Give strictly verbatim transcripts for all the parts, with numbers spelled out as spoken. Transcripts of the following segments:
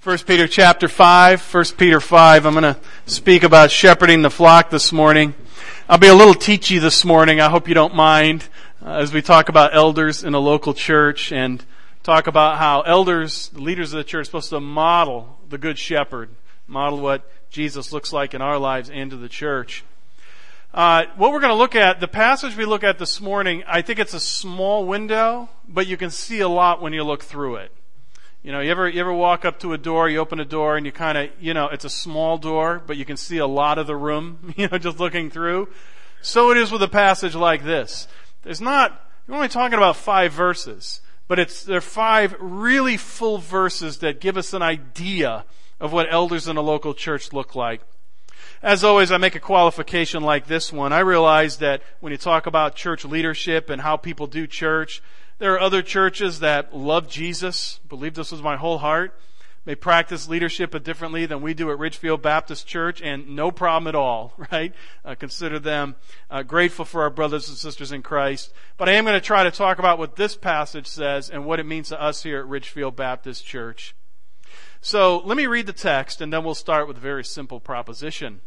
First Peter chapter five, First Peter five. I'm going to speak about shepherding the flock this morning. I'll be a little teachy this morning. I hope you don't mind uh, as we talk about elders in a local church and talk about how elders, the leaders of the church, are supposed to model the good shepherd, model what Jesus looks like in our lives and to the church. Uh, what we're going to look at, the passage we look at this morning, I think it's a small window, but you can see a lot when you look through it. You know, you ever you ever walk up to a door, you open a door, and you kind of, you know, it's a small door, but you can see a lot of the room, you know, just looking through. So it is with a passage like this. There's not, we're only talking about five verses, but it's there are five really full verses that give us an idea of what elders in a local church look like. As always, I make a qualification like this one. I realize that when you talk about church leadership and how people do church, there are other churches that love Jesus, believe this with my whole heart, may practice leadership differently than we do at Ridgefield Baptist Church, and no problem at all, right? Uh, consider them uh, grateful for our brothers and sisters in Christ. But I am going to try to talk about what this passage says and what it means to us here at Ridgefield Baptist Church. So let me read the text, and then we'll start with a very simple proposition.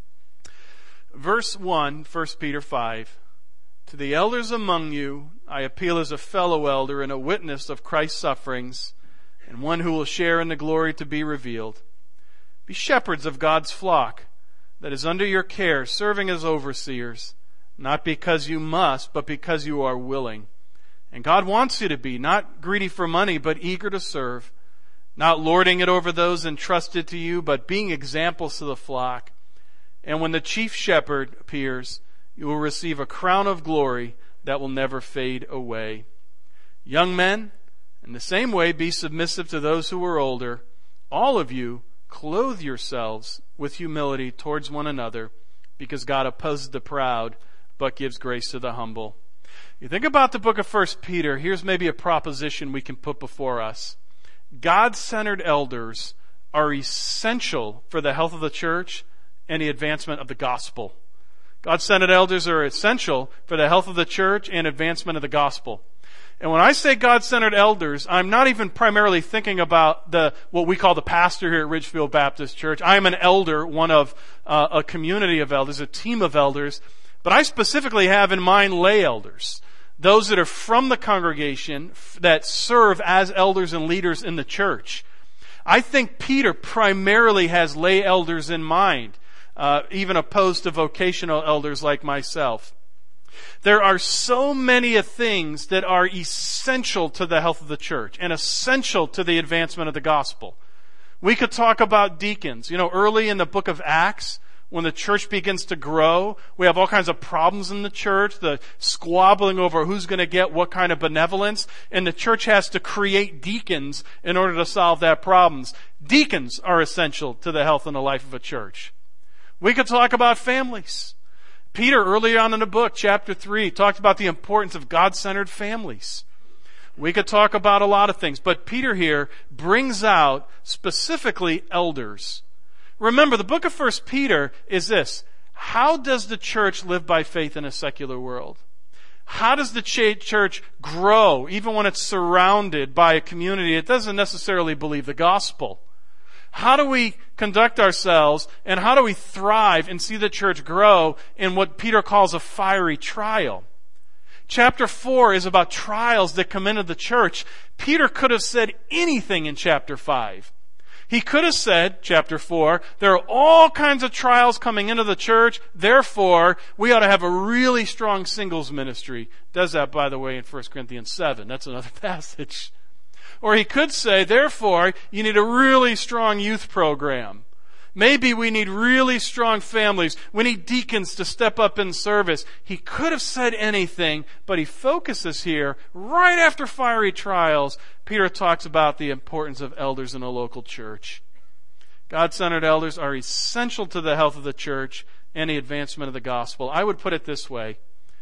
Verse one, First Peter five. To the elders among you, I appeal as a fellow elder and a witness of Christ's sufferings, and one who will share in the glory to be revealed. Be shepherds of God's flock that is under your care, serving as overseers, not because you must, but because you are willing. And God wants you to be, not greedy for money, but eager to serve, not lording it over those entrusted to you, but being examples to the flock. And when the chief shepherd appears, you will receive a crown of glory that will never fade away. Young men, in the same way, be submissive to those who are older. All of you, clothe yourselves with humility towards one another, because God opposes the proud, but gives grace to the humble. You think about the book of First Peter, here's maybe a proposition we can put before us. God-centered elders are essential for the health of the church and the advancement of the gospel. God-centered elders are essential for the health of the church and advancement of the gospel. And when I say God-centered elders, I'm not even primarily thinking about the what we call the pastor here at Ridgefield Baptist Church. I am an elder, one of uh, a community of elders, a team of elders, but I specifically have in mind lay elders, those that are from the congregation that serve as elders and leaders in the church. I think Peter primarily has lay elders in mind. Uh, even opposed to vocational elders like myself. There are so many things that are essential to the health of the church and essential to the advancement of the gospel. We could talk about deacons. You know, early in the book of Acts, when the church begins to grow, we have all kinds of problems in the church, the squabbling over who's going to get what kind of benevolence, and the church has to create deacons in order to solve that problems. Deacons are essential to the health and the life of a church. We could talk about families. Peter, early on in the book, chapter three, talked about the importance of God-centered families. We could talk about a lot of things, but Peter here brings out specifically elders. Remember, the book of First Peter is this. How does the church live by faith in a secular world? How does the church grow, even when it's surrounded by a community that doesn't necessarily believe the gospel? How do we conduct ourselves and how do we thrive and see the church grow in what Peter calls a fiery trial? Chapter four is about trials that come into the church. Peter could have said anything in chapter five. He could have said, chapter four, there are all kinds of trials coming into the church, therefore we ought to have a really strong singles ministry. Does that, by the way, in First Corinthians seven. That's another passage. Or he could say, therefore, you need a really strong youth program. Maybe we need really strong families. We need deacons to step up in service. He could have said anything, but he focuses here, right after fiery trials, Peter talks about the importance of elders in a local church. God-centered elders are essential to the health of the church and the advancement of the gospel. I would put it this way.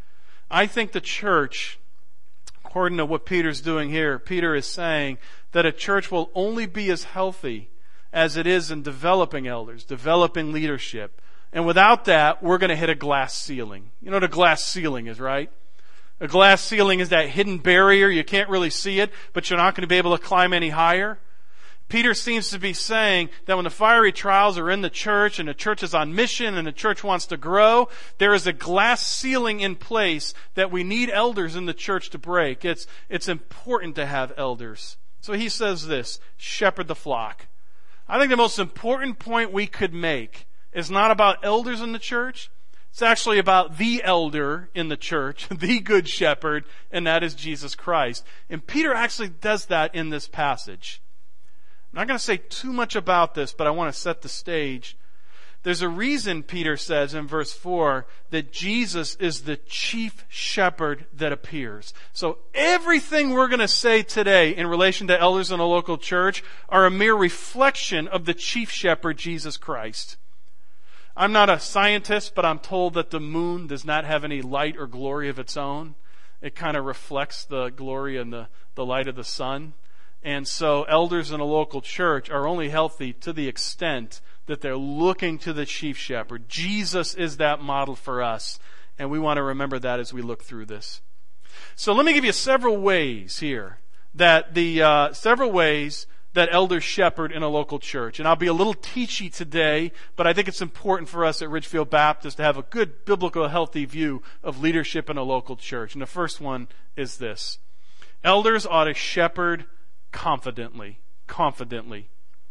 I think the church, according to what Peter's doing here, Peter is saying that a church will only be as healthy as it is in developing elders, developing leadership. And without that, we're going to hit a glass ceiling. You know what a glass ceiling is, right? A glass ceiling is that hidden barrier. You can't really see it, but you're not going to be able to climb any higher. Peter seems to be saying that when the fiery trials are in the church and the church is on mission and the church wants to grow, there is a glass ceiling in place that we need elders in the church to break. It's, it's important to have elders. So he says this, shepherd the flock. I think the most important point we could make is not about elders in the church. It's actually about the elder in the church, the good shepherd, and that is Jesus Christ. And Peter actually does that in this passage. I'm not going to say too much about this, but I want to set the stage. There's a reason, Peter says in verse four, that Jesus is the chief shepherd that appears. So everything we're going to say today in relation to elders in a local church are a mere reflection of the chief shepherd, Jesus Christ. I'm not a scientist, but I'm told that the moon does not have any light or glory of its own. It kind of reflects the glory and the, the light of the sun. And so elders in a local church are only healthy to the extent that they're looking to the chief shepherd. Jesus is that model for us, and we want to remember that as we look through this. So let me give you several ways here that the uh, several ways that elders shepherd in a local church. And I'll be a little teachy today, but I think it's important for us at Ridgefield Baptist to have a good biblical, healthy view of leadership in a local church. And the first one is this. Elders ought to shepherd confidently. Confidently.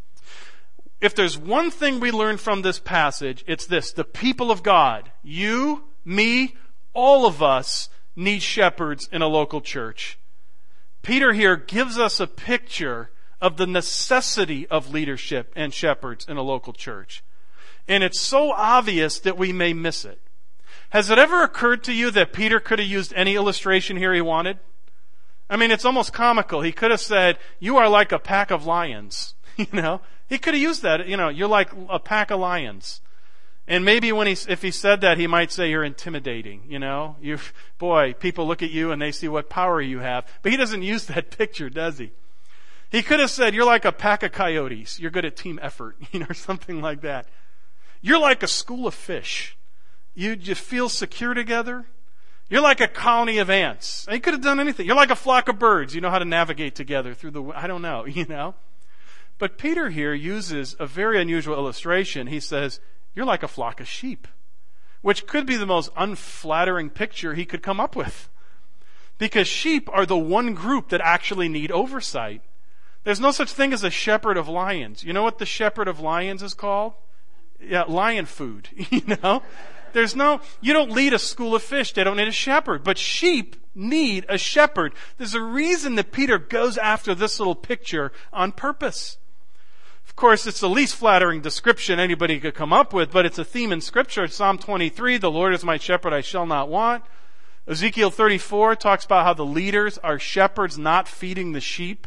If there's one thing we learn from this passage, it's this. The people of God, you, me, all of us need shepherds in a local church. Peter here gives us a picture of the necessity of leadership and shepherds in a local church. And it's so obvious that we may miss it. Has it ever occurred to you that Peter could have used any illustration here he wanted? I mean, it's almost comical. He could have said, you are like a pack of lions. You know, he could have used that. You know, you're like a pack of lions. And maybe when he, if he said that, he might say you're intimidating. You know, you, boy, people look at you and they see what power you have. But he doesn't use that picture, does he? He could have said, you're like a pack of coyotes. You're good at team effort, you know, or something like that. You're like a school of fish. You just feel secure together. You're like a colony of ants. He could have done anything. You're like a flock of birds. You know how to navigate together through the, I don't know, you know. But Peter here uses a very unusual illustration. He says, you're like a flock of sheep, which could be the most unflattering picture he could come up with. Because sheep are the one group that actually need oversight. There's no such thing as a shepherd of lions. You know what the shepherd of lions is called? Yeah, lion food, you know? There's no, you don't lead a school of fish. They don't need a shepherd. But sheep need a shepherd. There's a reason that Peter goes after this little picture on purpose. Of course, it's the least flattering description anybody could come up with, but it's a theme in Scripture. Psalm twenty-three, the Lord is my shepherd, I shall not want. Ezekiel thirty-four talks about how the leaders are shepherds not feeding the sheep.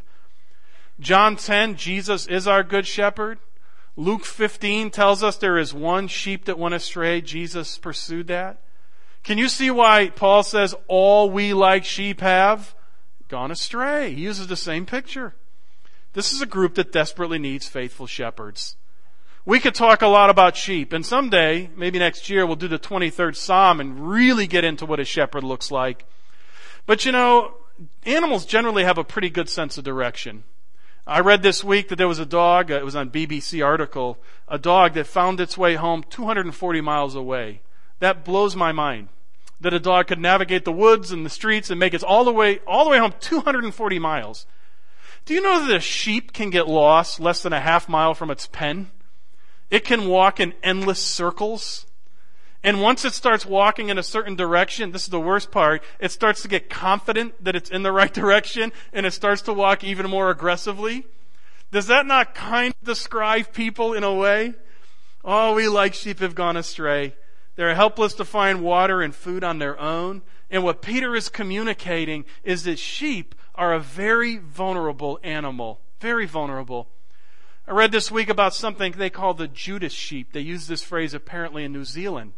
John ten, Jesus is our good shepherd. Luke fifteen tells us there is one sheep that went astray. Jesus pursued that. Can you see why Paul says all we like sheep have gone astray? He uses the same picture. This is a group that desperately needs faithful shepherds. We could talk a lot about sheep, and someday, maybe next year, we'll do the twenty-third Psalm and really get into what a shepherd looks like. But you know, animals generally have a pretty good sense of direction. I read this week that there was a dog, it was on B B C article, a dog that found its way home two hundred forty miles away. That blows my mind. That a dog could navigate the woods and the streets and make it all the way, all the way home two hundred forty miles. Do you know that a sheep can get lost less than a half mile from its pen? It can walk in endless circles. And once it starts walking in a certain direction, this is the worst part, it starts to get confident that it's in the right direction and it starts to walk even more aggressively. Does that not kind of describe people in a way? Oh, we like sheep have gone astray. They're helpless to find water and food on their own. And what Peter is communicating is that sheep are a very vulnerable animal. Very vulnerable. I read this week about something they call the Judas sheep. They use this phrase apparently in New Zealand.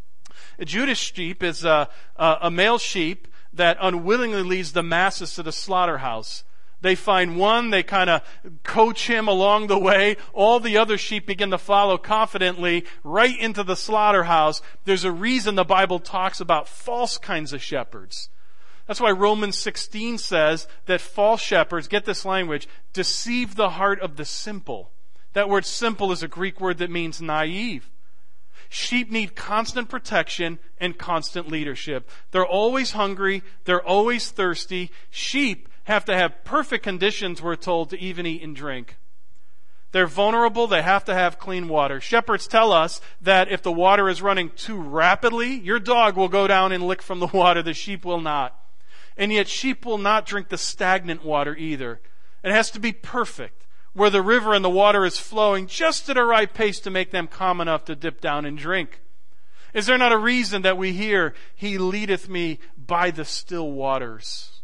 A Judas sheep is a, a, a male sheep that unwillingly leads the masses to the slaughterhouse. They find one, they kind of coach him along the way. All the other sheep begin to follow confidently right into the slaughterhouse. There's a reason the Bible talks about false kinds of shepherds. That's why Romans sixteen says that false shepherds, get this language, deceive the heart of the simple. That word simple is a Greek word that means naive. Sheep need constant protection and constant leadership. They're always hungry. They're always thirsty. Sheep have to have perfect conditions, we're told, to even eat and drink. They're vulnerable. They have to have clean water. Shepherds tell us that if the water is running too rapidly, your dog will go down and lick from the water. The sheep will not. And yet sheep will not drink the stagnant water either. It has to be perfect, where the river and the water is flowing just at a right pace to make them calm enough to dip down and drink. Is there not a reason that we hear, He leadeth me by the still waters?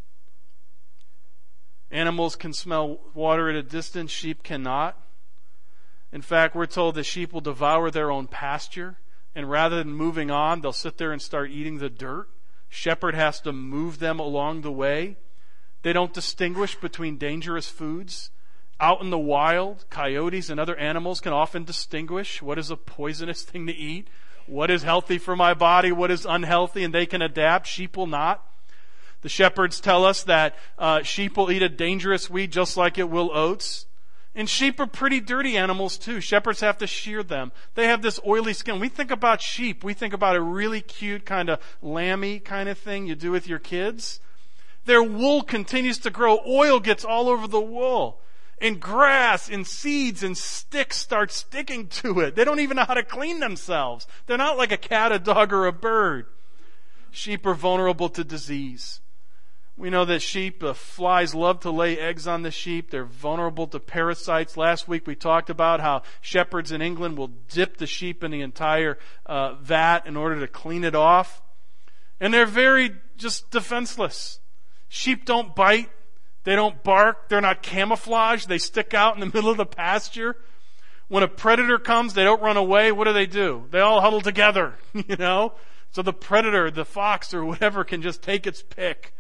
Animals can smell water at a distance. Sheep cannot. In fact, we're told that sheep will devour their own pasture, and rather than moving on, they'll sit there and start eating the dirt. Shepherd has to move them along the way. They don't distinguish between dangerous foods. Out in the wild, coyotes and other animals can often distinguish what is a poisonous thing to eat, what is healthy for my body, what is unhealthy, and they can adapt. Sheep will not. The shepherds tell us that uh, sheep will eat a dangerous weed just like it will oats. And sheep are pretty dirty animals too. Shepherds have to shear them. They have this oily skin. We think about sheep. We think about a really cute kind of lamby kind of thing you do with your kids. Their wool continues to grow. Oil gets all over the wool. And grass and seeds and sticks start sticking to it. They don't even know how to clean themselves. They're not like a cat, a dog, or a bird. Sheep are vulnerable to disease. We know that sheep, uh, flies love to lay eggs on the sheep. They're vulnerable to parasites. Last week we talked about how shepherds in England will dip the sheep in the entire uh, vat in order to clean it off. And they're very just defenseless. Sheep don't bite. They don't bark. They're not camouflaged. They stick out in the middle of the pasture. When a predator comes, they don't run away. What do they do? They all huddle together, you know? So the predator, the fox or whatever, can just take its pick.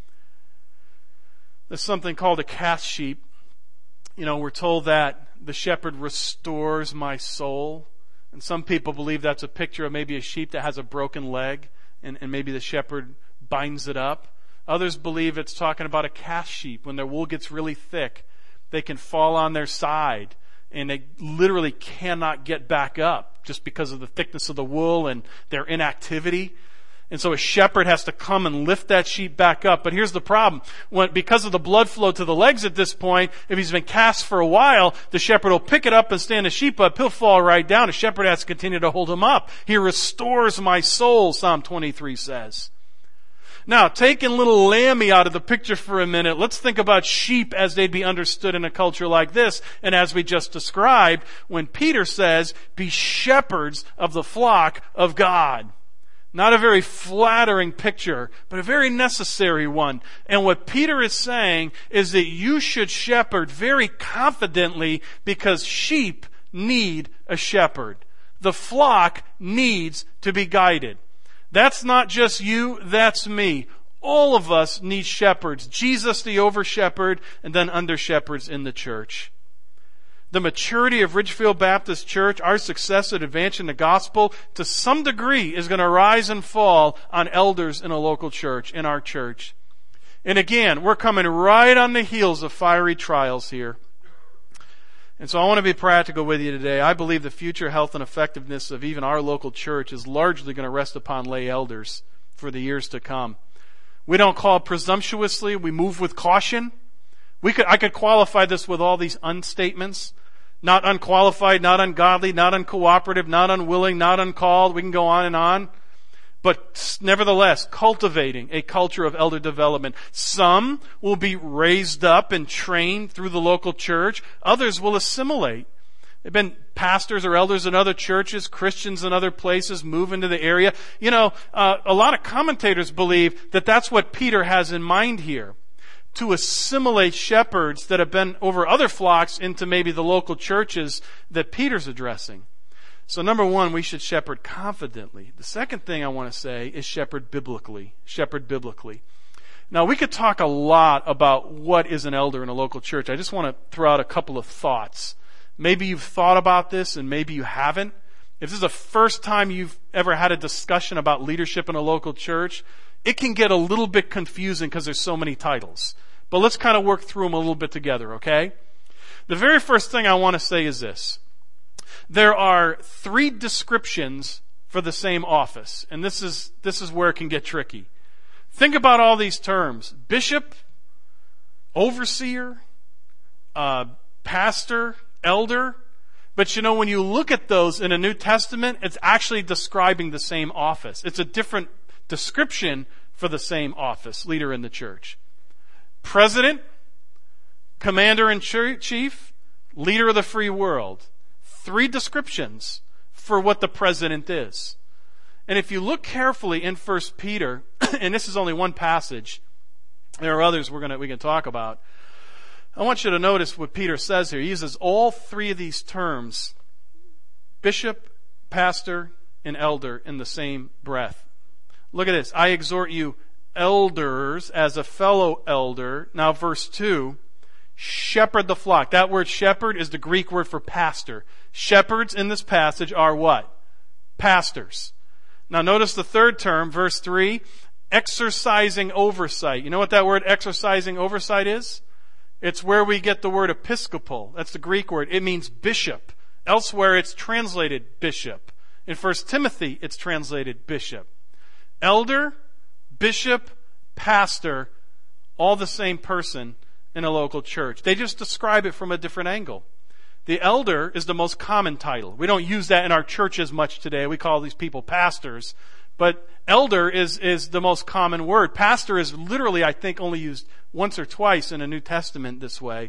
There's something called a cast sheep. You know, we're told that the shepherd restores my soul. And some people believe that's a picture of maybe a sheep that has a broken leg, and, and maybe the shepherd binds it up. Others believe it's talking about a cast sheep. When their wool gets really thick, they can fall on their side, and they literally cannot get back up just because of the thickness of the wool and their inactivity. And so a shepherd has to come and lift that sheep back up. But here's the problem. When, because of the blood flow to the legs at this point, if he's been cast for a while, the shepherd will pick it up and stand the sheep up. He'll fall right down. The shepherd has to continue to hold him up. He restores my soul, Psalm twenty-three says. Now, taking little Lammy out of the picture for a minute, let's think about sheep as they'd be understood in a culture like this. And as we just described, when Peter says, be shepherds of the flock of God. Not a very flattering picture, but a very necessary one. And what Peter is saying is that you should shepherd very confidently because sheep need a shepherd. The flock needs to be guided. That's not just you, that's me. All of us need shepherds. Jesus, the over-shepherd, and then under-shepherds in the church. The maturity of Ridgefield Baptist Church, our success at advancing the gospel, to some degree is going to rise and fall on elders in a local church, in our church. And again, we're coming right on the heels of fiery trials here. And so I want to be practical with you today. I believe the future health and effectiveness of even our local church is largely going to rest upon lay elders for the years to come. We don't call presumptuously. We move with caution. We could, I could qualify this with all these unstatements. Not unqualified, not ungodly, not uncooperative, not unwilling, not uncalled. We can go on and on. But nevertheless, cultivating a culture of elder development. Some will be raised up and trained through the local church. Others will assimilate. There have been pastors or elders in other churches, Christians in other places move into the area. You know, uh, a lot of commentators believe that that's what Peter has in mind here. To assimilate shepherds that have been over other flocks into maybe the local churches that Peter's addressing. So number one, we should shepherd confidently. The second thing I want to say is shepherd biblically. Shepherd biblically. Now, we could talk a lot about what is an elder in a local church. I just want to throw out a couple of thoughts. Maybe you've thought about this and maybe you haven't. If this is the first time you've ever had a discussion about leadership in a local church, it can get a little bit confusing because there's so many titles. But let's kind of work through them a little bit together, okay? The very first thing I want to say is this. There are three descriptions for the same office. And this is, this is where it can get tricky. Think about all these terms. Bishop, overseer, uh, pastor, elder. But you know, when you look at those in the New Testament, it's actually describing the same office. It's a different description for the same office, leader in the church. President, commander-in-chief, leader of the free world. Three descriptions for what the president is. And if you look carefully in First Peter, and this is only one passage, there are others we're gonna we can talk about. I want you to notice what Peter says here. He uses all three of these terms, bishop, pastor, and elder, in the same breath. Look at this. I exhort you, elders, as a fellow elder. Now verse two, shepherd the flock. That word shepherd is the Greek word for pastor. Shepherds in this passage are what? Pastors. Now notice the third term, verse three, exercising oversight. You know what that word exercising oversight is? It's where we get the word episcopal. That's the Greek word. It means bishop. Elsewhere it's translated bishop. In First Timothy it's translated bishop. Elder, bishop, pastor, all the same person in a local church. They just describe it from a different angle. The elder is the most common title. We don't use that in our church as much today. We call these people pastors. But elder is, is the most common word. Pastor is literally, I think, only used once or twice in the New Testament this way.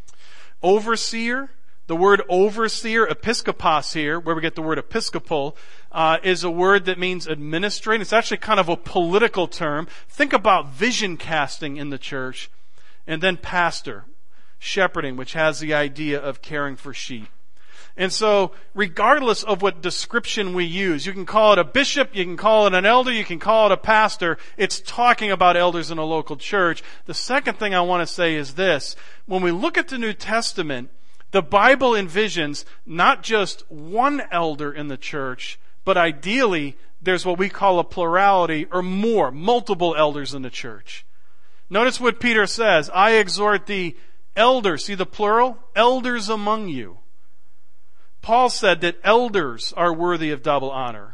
Overseer, the word overseer, episkopos here, where we get the word episcopal, uh, is a word that means administrating. It's actually kind of a political term. Think about vision casting in the church. And then pastor, shepherding, which has the idea of caring for sheep. And so, regardless of what description we use, you can call it a bishop, you can call it an elder, you can call it a pastor, it's talking about elders in a local church. The second thing I want to say is this. When we look at the New Testament, the Bible envisions not just one elder in the church, but ideally, there's what we call a plurality or more, multiple elders in the church. Notice what Peter says. I exhort the elders, see the plural? Elders among you. Paul said that elders are worthy of double honor.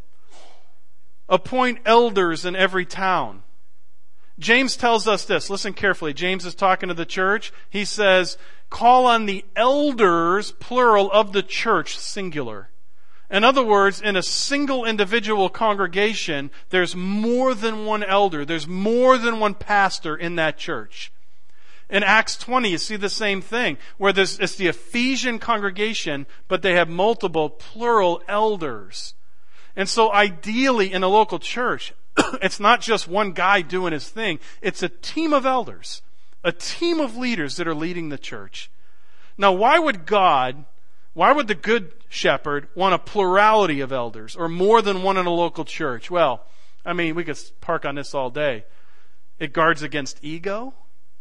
Appoint elders in every town. James tells us this. Listen carefully. James is talking to the church. He says, call on the elders, plural, of the church, singular. In other words, in a single individual congregation, there's more than one elder. There's more than one pastor in that church. In Acts twenty, you see the same thing, where there's, it's the Ephesian congregation, but they have multiple plural elders. And so ideally in a local church, it's not just one guy doing his thing. It's a team of elders, a team of leaders that are leading the church. Now, why would God, why would the good shepherd want a plurality of elders or more than one in a local church? Well, I mean, we could park on this all day. It guards against ego.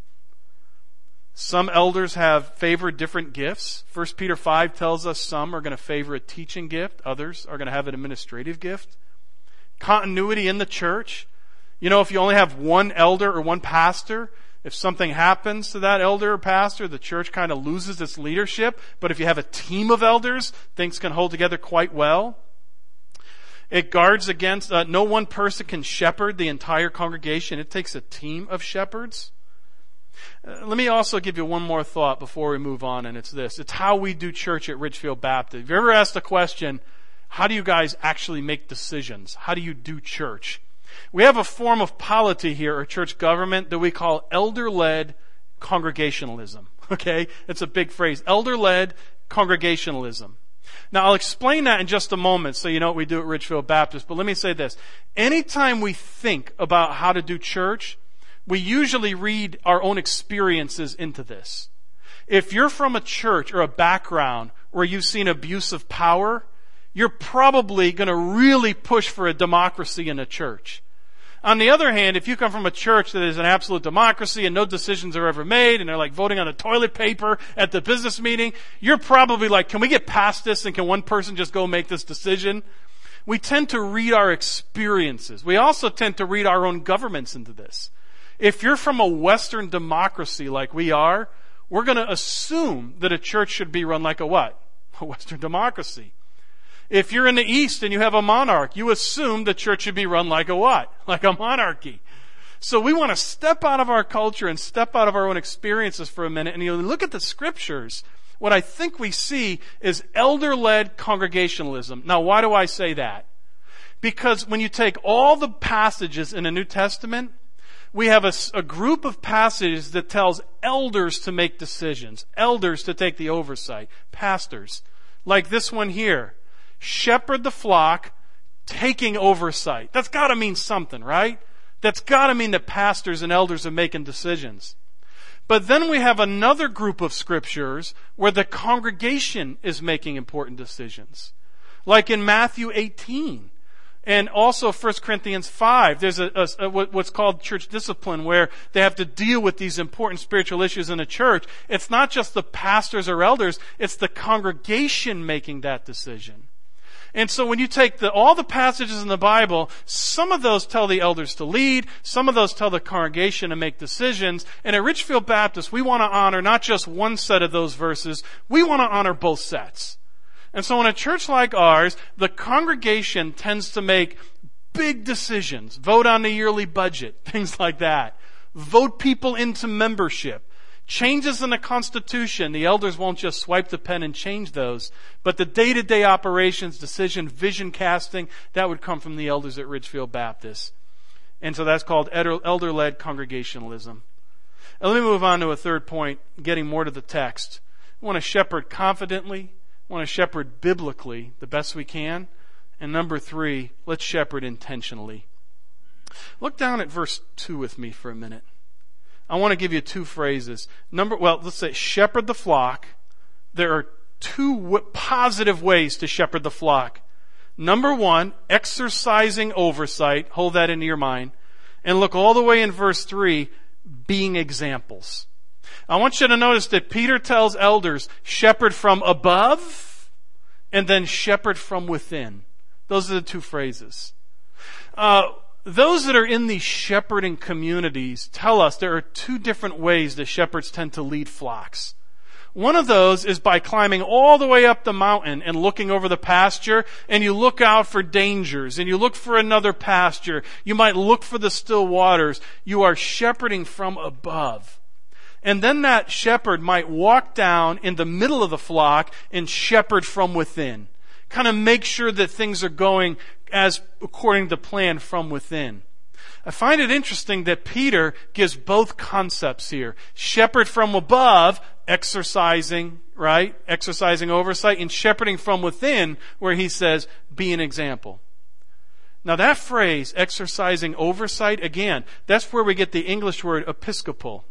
Some elders have favored different gifts. First Peter five tells us some are going to favor a teaching gift. Others are going to have an administrative gift. Continuity in the church. You know, if you only have one elder or one pastor, if something happens to that elder or pastor, the church kind of loses its leadership. But if you have a team of elders, things can hold together quite well. It guards against, uh, no one person can shepherd the entire congregation. It takes a team of shepherds. Uh, let me also give you one more thought before we move on, and it's this. It's how we do church at Ridgefield Baptist. Have you ever asked the question, how do you guys actually make decisions? How do you do church? We have a form of polity here, or church government, that we call elder-led congregationalism. Okay? It's a big phrase. Elder-led congregationalism. Now, I'll explain that in just a moment so you know what we do at Ridgefield Baptist, but let me say this. Anytime we think about how to do church, we usually read our own experiences into this. If you're from a church or a background where you've seen abuse of power, you're probably going to really push for a democracy in a church. On the other hand, if you come from a church that is an absolute democracy and no decisions are ever made and they're like voting on the toilet paper at the business meeting, you're probably like, can we get past this and can one person just go make this decision? We tend to read our experiences. We also tend to read our own governments into this. If you're from a Western democracy like we are, we're going to assume that a church should be run like a what? A Western democracy. If you're in the East and you have a monarch, you assume the church should be run like a what? Like a monarchy. So we want to step out of our culture and step out of our own experiences for a minute, and you look at the scriptures. What I think we see is elder-led congregationalism. Now, why do I say that? Because when you take all the passages in the New Testament, we have a, a group of passages that tells elders to make decisions, elders to take the oversight, pastors. Like this one here, shepherd the flock, taking oversight. That's got to mean something, right? That's got to mean that pastors and elders are making decisions. But then we have another group of scriptures where the congregation is making important decisions. Like in Matthew eighteen. And also First Corinthians five. There's a, a, a what's called church discipline, where they have to deal with these important spiritual issues in a church. It's not just the pastors or elders, it's the congregation making that decision. And so when you take the, all the passages in the Bible, some of those tell the elders to lead, some of those tell the congregation to make decisions. And at Richfield Baptist, we want to honor not just one set of those verses, we want to honor both sets. And so in a church like ours, the congregation tends to make big decisions. Vote on the yearly budget, things like that. Vote people into membership. Changes in the Constitution, the elders won't just swipe the pen and change those, but the day-to-day operations, decision, vision casting, that would come from the elders at Ridgefield Baptist. And so that's called elder-led congregationalism. Now let me move on to a third point, getting more to the text. We want to shepherd confidently. We want to shepherd biblically the best we can. And number three, let's shepherd intentionally. Look down at verse two with me for a minute. I want to give you two phrases. Number, well, let's say shepherd the flock. There are two w- positive ways to shepherd the flock. Number one, exercising oversight. Hold that into your mind. And look all the way in verse three, being examples. I want you to notice that Peter tells elders, shepherd from above and then shepherd from within. Those are the two phrases. Uh, Those that are in these shepherding communities tell us there are two different ways the shepherds tend to lead flocks. One of those is by climbing all the way up the mountain and looking over the pasture, and you look out for dangers, and you look for another pasture. You might look for the still waters. You are shepherding from above. And then that shepherd might walk down in the middle of the flock and shepherd from within. Kind of make sure that things are going as according to plan from within. I find it interesting that Peter gives both concepts here. Shepherd from above, exercising, right? Exercising oversight, and shepherding from within, where he says, be an example. Now that phrase, exercising oversight, again, that's where we get the English word episcopal.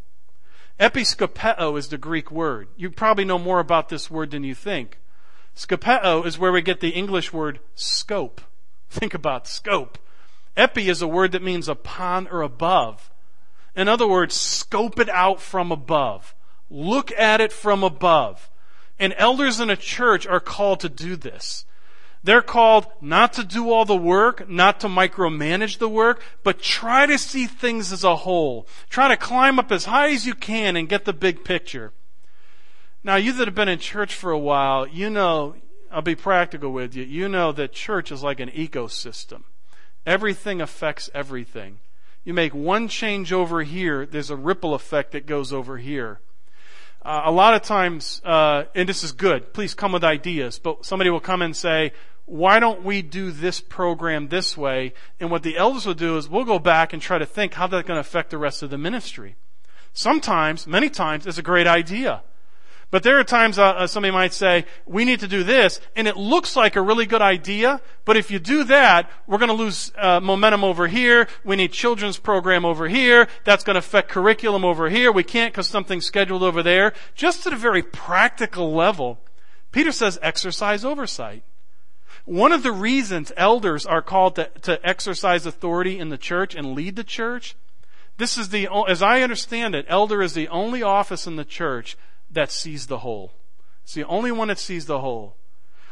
Episkopeo is the Greek word. You probably know more about this word than you think. Skopeo is where we get the English word scope. Think about scope. Epi is a word that means upon or above. In other words, scope it out from above. Look at it from above. And elders in a church are called to do this. They're called not to do all the work, not to micromanage the work, but try to see things as a whole. Try to climb up as high as you can and get the big picture. Now, you that have been in church for a while, you know, I'll be practical with you, you know that church is like an ecosystem. Everything affects everything. You make one change over here, there's a ripple effect that goes over here. Uh, a lot of times, uh, and this is good, please come with ideas, but somebody will come and say, why don't we do this program this way? And what the elders will do is we'll go back and try to think how that's going to affect the rest of the ministry. Sometimes, many times, it's a great idea. But there are times uh, somebody might say, we need to do this, and it looks like a really good idea, but if you do that, we're going to lose uh, momentum over here. We need children's program over here. That's going to affect curriculum over here. We can't because something's scheduled over there. Just at a very practical level, Peter says exercise oversight. One of the reasons elders are called to, to exercise authority in the church and lead the church, this is the, as I understand it, elder is the only office in the church that sees the whole. It's the only one that sees the whole.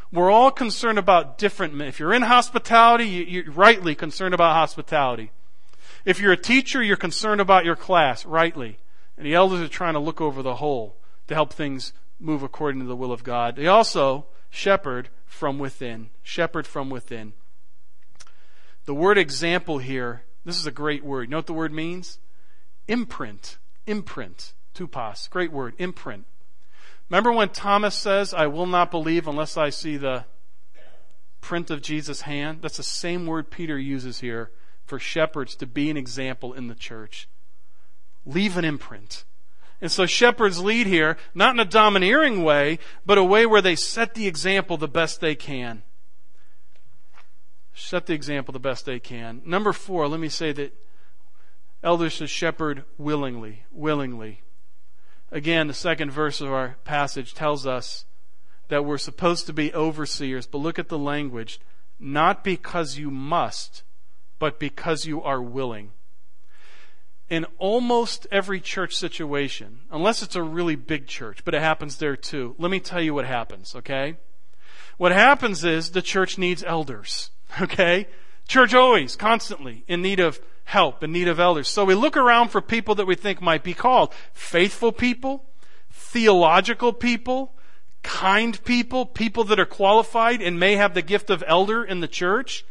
We're all concerned about different, if you're in hospitality, you're rightly concerned about hospitality. If you're a teacher, you're concerned about your class, rightly. And the elders are trying to look over the whole to help things move according to the will of God. They also shepherd from within. Shepherd from within. The word example here, this is a great word. You know what the word means? Imprint. Imprint. Tupas. Great word. Imprint. Remember when Thomas says, I will not believe unless I see the print of Jesus' hand? That's the same word Peter uses here for shepherds to be an example in the church. Leave an imprint. And so shepherds lead here, not in a domineering way, but a way where they set the example the best they can. Set the example the best they can. Number four, let me say that elders should shepherd willingly. Willingly. Again, the second verse of our passage tells us that we're supposed to be overseers, but look at the language. Not because you must, but because you are willing. In almost every church situation, unless it's a really big church, but it happens there too, let me tell you what happens, okay? What happens is the church needs elders, okay? Church always, constantly, in need of help, in need of elders. So we look around for people that we think might be called. Faithful people, theological people, kind people, people that are qualified and may have the gift of elder in the church.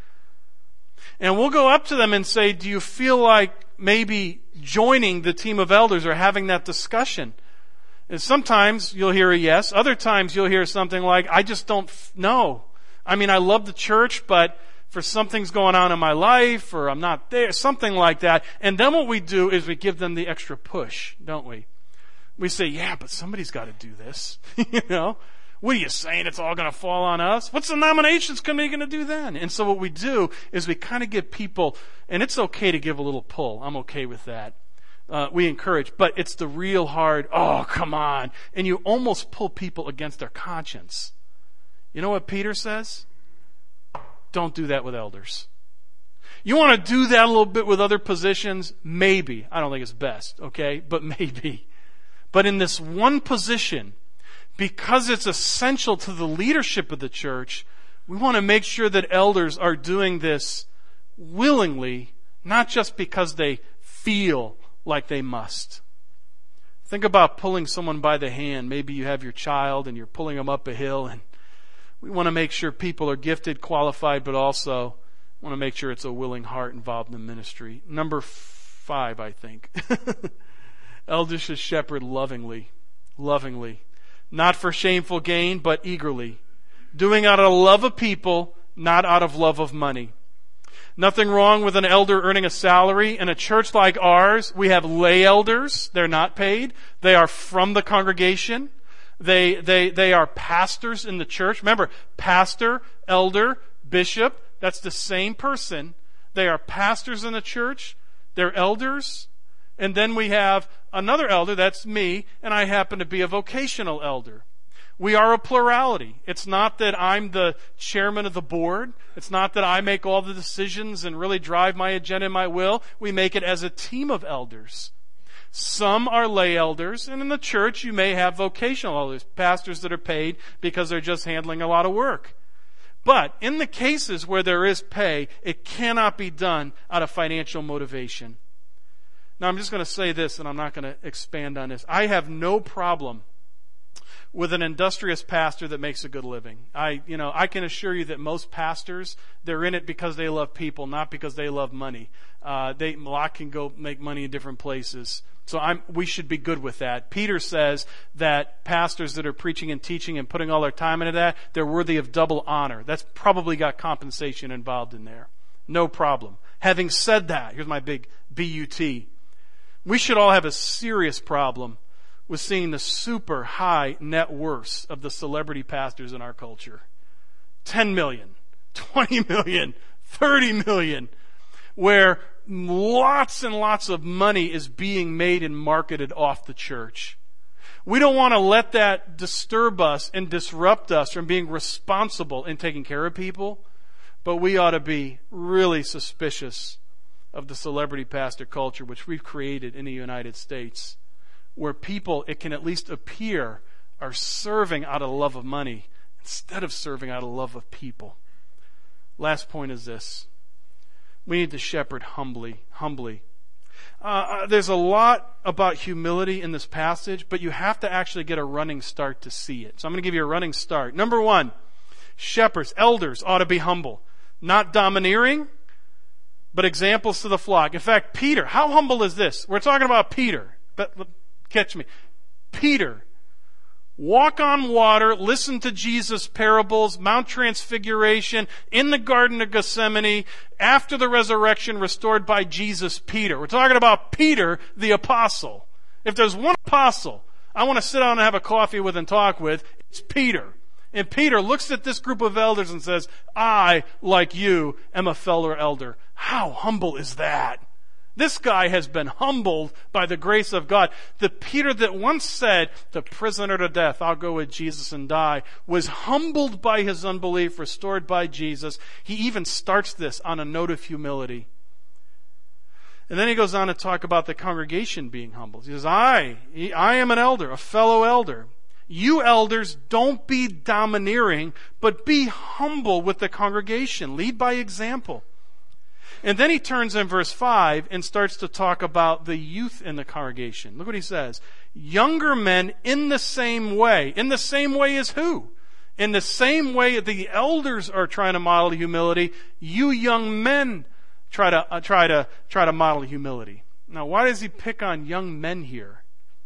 And we'll go up to them and say, do you feel like maybe joining the team of elders or having that discussion? And sometimes you'll hear a yes. Other times you'll hear something like, I just don't f- know. I mean, I love the church, but for something's going on in my life, or I'm not there, something like that. And then what we do is we give them the extra push, don't we? We say, yeah, but somebody's got to do this. You know? What are you saying? It's all going to fall on us? What's the nominations committee going to do then? And so what we do is we kind of give people, and it's okay to give a little pull. I'm okay with that. Uh, we encourage, but it's the real hard, oh, come on. And you almost pull people against their conscience. You know what Peter says? Don't do that with elders. You want to do that a little bit with other positions? Maybe. I don't think it's best, okay? But maybe. But in this one position, because it's essential to the leadership of the church, we want to make sure that elders are doing this willingly, not just because they feel like they must. Think about pulling someone by the hand. Maybe you have your child and you're pulling them up a hill, and we want to make sure people are gifted, qualified, but also want to make sure it's a willing heart involved in the ministry. Number five, I think. Elders should shepherd lovingly. Lovingly. Not for shameful gain, but eagerly. Doing out of love of people, not out of love of money. Nothing wrong with an elder earning a salary. In a church like ours, we have lay elders. They're not paid. They are from the congregation. They, they, they are pastors in the church. Remember, pastor, elder, bishop, that's the same person. They are pastors in the church. They're elders. And then we have another elder, that's me, and I happen to be a vocational elder. We are a plurality. It's not that I'm the chairman of the board. It's not that I make all the decisions and really drive my agenda and my will. We make it as a team of elders. Some are lay elders, and in the church you may have vocational elders, pastors that are paid because they're just handling a lot of work. But in the cases where there is pay, it cannot be done out of financial motivation. Now I'm just going to say this, and I'm not going to expand on this. I have no problem with an industrious pastor that makes a good living. I, you know, I can assure you that most pastors, they're in it because they love people, not because they love money. Uh, they, a lot can go make money in different places. So I'm, we should be good with that. Peter says that pastors that are preaching and teaching and putting all their time into that, they're worthy of double honor. That's probably got compensation involved in there. No problem. Having said that, here's my big B U T. We should all have a serious problem with seeing the super high net worths of the celebrity pastors in our culture. ten million, twenty million, thirty million, where lots and lots of money is being made and marketed off the church. We don't want to let that disturb us and disrupt us from being responsible in taking care of people, but we ought to be really suspicious of the celebrity pastor culture which we've created in the United States, where people, it can at least appear, are serving out of love of money instead of serving out of love of people. Last point is this. We need to shepherd humbly, humbly. Uh, there's a lot about humility in this passage, but you have to actually get a running start to see it. So I'm going to give you a running start. Number one, shepherds, elders ought to be humble. Not domineering, but examples to the flock. In fact, Peter, how humble is this? We're talking about Peter. But catch me. Peter, walk on water, listen to Jesus' parables, Mount Transfiguration, in the Garden of Gethsemane, after the resurrection, restored by Jesus, Peter. We're talking about Peter, the apostle. If there's one apostle I want to sit down and have a coffee with and talk with, it's Peter. And Peter looks at this group of elders and says, I, like you, am a fellow elder. How humble is that? This guy has been humbled by the grace of God. The Peter that once said, the prisoner to death, I'll go with Jesus and die, was humbled by his unbelief, restored by Jesus. He even starts this on a note of humility. And then he goes on to talk about the congregation being humbled. He says, I, I am an elder, a fellow elder. You elders, don't be domineering, but be humble with the congregation. Lead by example. And then he turns in verse five and starts to talk about the youth in the congregation. Look what he says. Younger men in the same way. In the same way as who? In the same way the elders are trying to model humility, you young men try to uh, try to try to model humility. Now, why does he pick on young men here?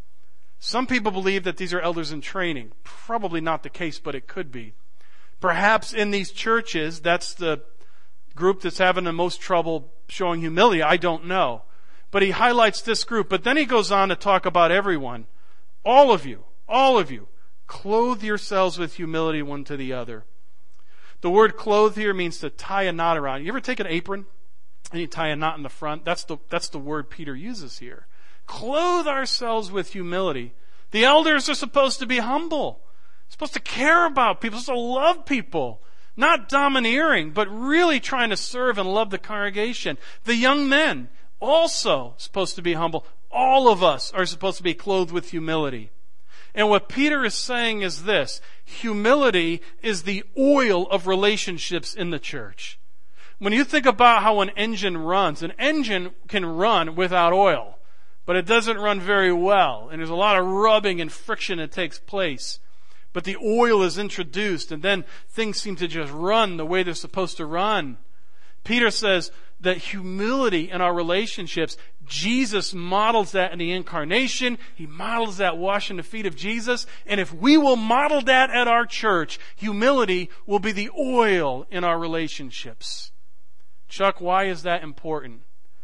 Some people believe that these are elders in training. Probably not the case, but it could be. Perhaps in these churches, that's the group that's having the most trouble showing humility. I don't know. But he highlights this group. But then he goes on to talk about everyone. All of you, all of you, clothe yourselves with humility one to the other. The word clothe here means to tie a knot around. You ever take an apron and you tie a knot in the front? That's the, that's the word Peter uses here. Clothe ourselves with humility. The elders are supposed to be humble. Supposed to care about people, supposed to love people. Not domineering, but really trying to serve and love the congregation. The young men, also supposed to be humble. All of us are supposed to be clothed with humility. And what Peter is saying is this. Humility is the oil of relationships in the church. When you think about how an engine runs, an engine can run without oil, but it doesn't run very well. And there's a lot of rubbing and friction that takes place. But the oil is introduced, and then things seem to just run the way they're supposed to run. Peter says that humility in our relationships, Jesus models that in the incarnation. He models that washing the feet of Jesus. And if we will model that at our church, humility will be the oil in our relationships. Chuck, why is that important?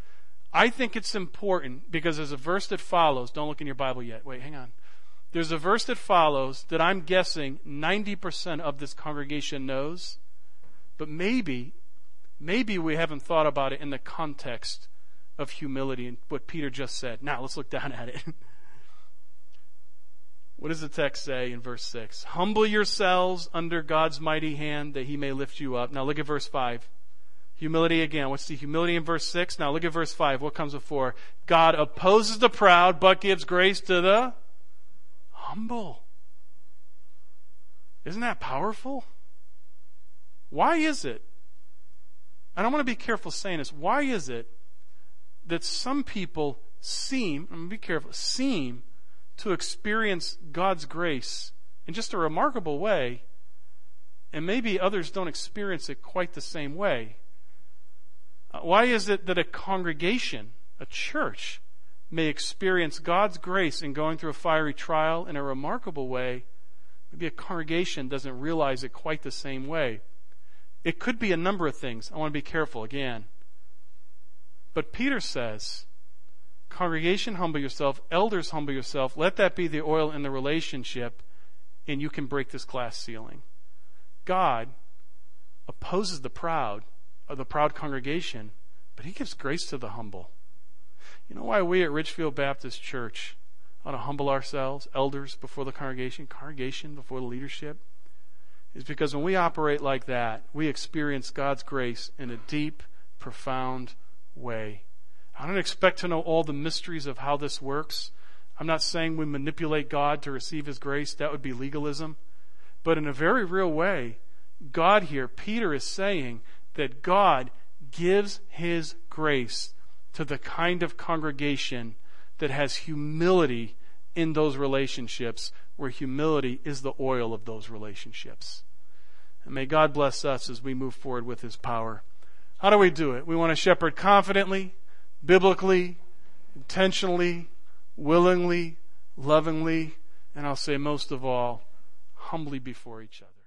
I think it's important because there's a verse that follows. Don't look in your Bible yet. Wait, hang on. There's a verse that follows that I'm guessing ninety percent of this congregation knows, but maybe, maybe we haven't thought about it in the context of humility and what Peter just said. Now, let's look down at it. What does the text say in verse six? Humble yourselves under God's mighty hand that he may lift you up. Now, look at verse five. Humility again. What's the humility in verse six? Now, look at verse five. What comes before? God opposes the proud, but gives grace to the humble. Isn't that powerful? Why is it? And I want to be careful saying this. Why is it that some people seem, I'm going to be careful, seem to experience God's grace in just a remarkable way, and maybe others don't experience it quite the same way? Uh, why is it that a congregation, a church, may experience God's grace in going through a fiery trial in a remarkable way? Maybe a congregation doesn't realize it quite the same way. It could be a number of things. I want to be careful again. But Peter says, congregation, humble yourself. Elders, humble yourself. Let that be the oil in the relationship, and you can break this glass ceiling. God opposes the proud, or the proud congregation, but he gives grace to the humble. You know why we at Ridgefield Baptist Church ought to humble ourselves, elders before the congregation, congregation before the leadership? Is because when we operate like that, we experience God's grace in a deep, profound way. I don't expect to know all the mysteries of how this works. I'm not saying we manipulate God to receive his grace. That would be legalism. But in a very real way, God here, Peter is saying that God gives his grace to the kind of congregation that has humility in those relationships, where humility is the oil of those relationships. And may God bless us as we move forward with his power. How do we do it? We want to shepherd confidently, biblically, intentionally, willingly, lovingly, and I'll say most of all, humbly before each other.